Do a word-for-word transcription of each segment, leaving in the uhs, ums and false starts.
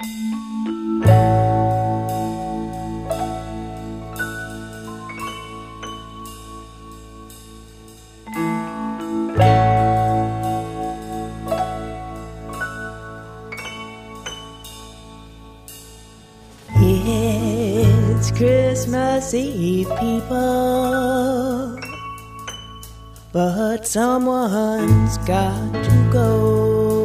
It's Christmas Eve, people, but someone's got to go.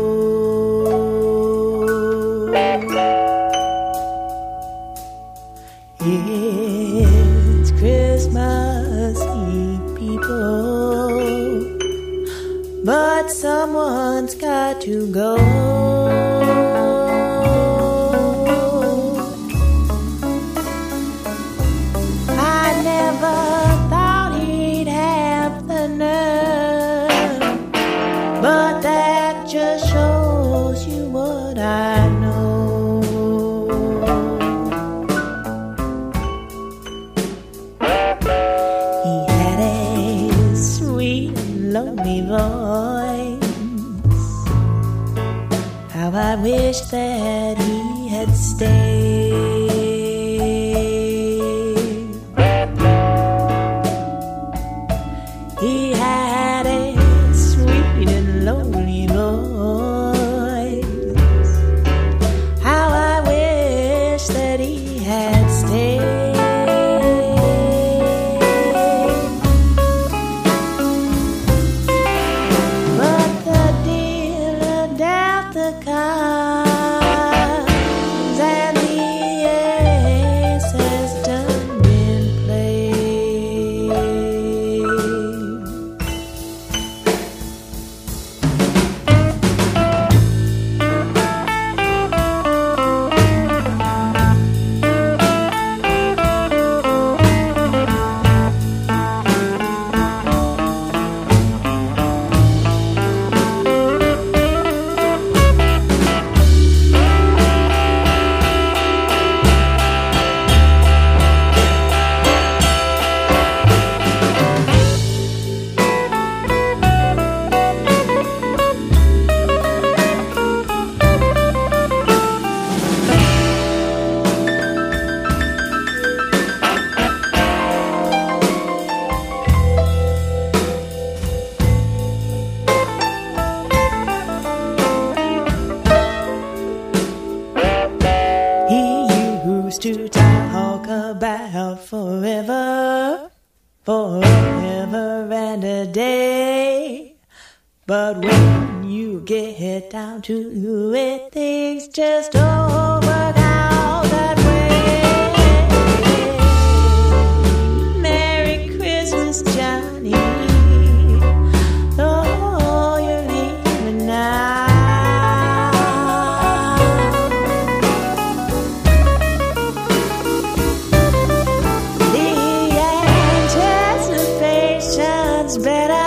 It's Christmas Eve, people, but someone's got to go. Just shows you what I know. He had a sweet and lonely voice. How I wish that he had stayed. He had a sweet and lonely voice. How I wish that he had stayed. But the dealer dealt the cards, and the ace has done been played. To talk about forever, forever and a day. But when you get down to it, things just don't work out that way. Merry Christmas, Johnny. Oh, you're leaving now. Better